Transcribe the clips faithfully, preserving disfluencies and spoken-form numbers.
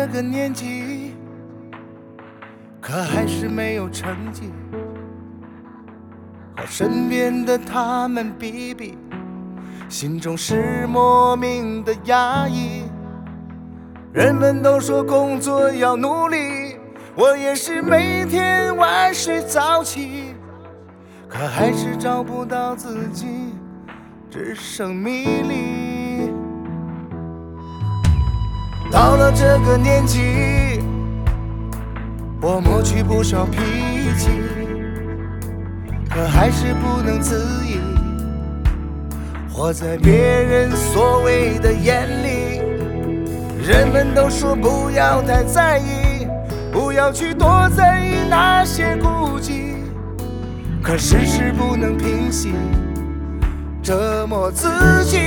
这个年纪，可还是没有成绩，和身边的他们比比，心中是莫名的压抑。人们都说工作要努力，我也是每天晚睡早起，可还是找不到自己，只剩迷离。到了这个年纪，我磨去不少脾气，可还是不能自已，活在别人所谓的眼里。人们都说不要太在意，不要去多在意那些顾忌，可事实不能平息，折磨自己。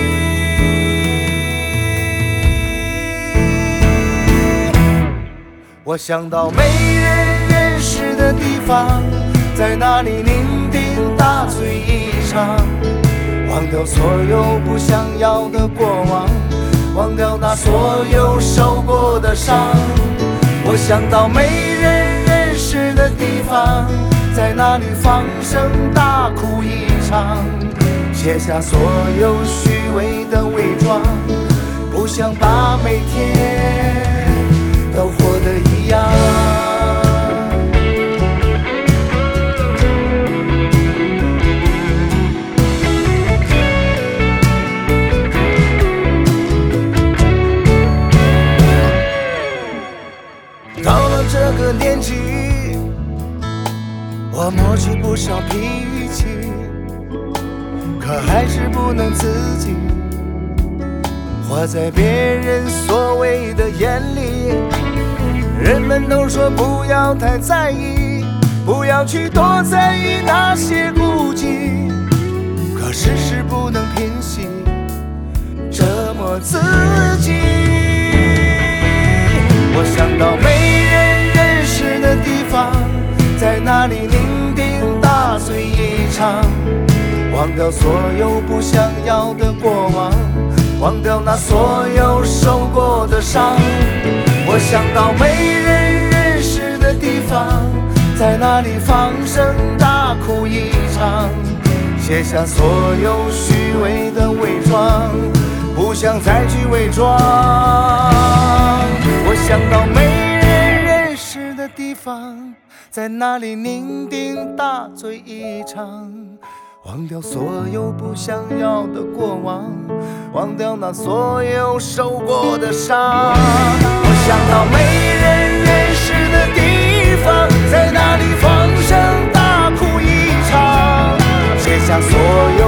我想到没人认识的地方，在那里酩酊大醉一场，忘掉所有不想要的过往，忘掉那所有受过的伤。我想到没人认识的地方，在那里放声大哭一场，卸下所有虚伪的伪装，不想把每天都活得一样。到了这个年纪，我磨去不少脾气，可还是不能自己，活在别人所谓的眼里。人们都说不要太在意，不要去多在意那些顾忌，可事实不能平息，折磨自己。我想到没人认识的地方，在那里酩酊大醉一场，忘掉所有不想要的过往，忘掉那所有受过的伤。我想到没人认识的地方，在那里放声大哭一场，卸下所有虚伪的伪装，不想再去伪装。我想到没人认识的地方，在那里酩酊大醉一场，忘掉所有不想要的过往，忘掉那所有受过的伤。我想到没人认识的地方，在那里放声大哭一场，卸下所有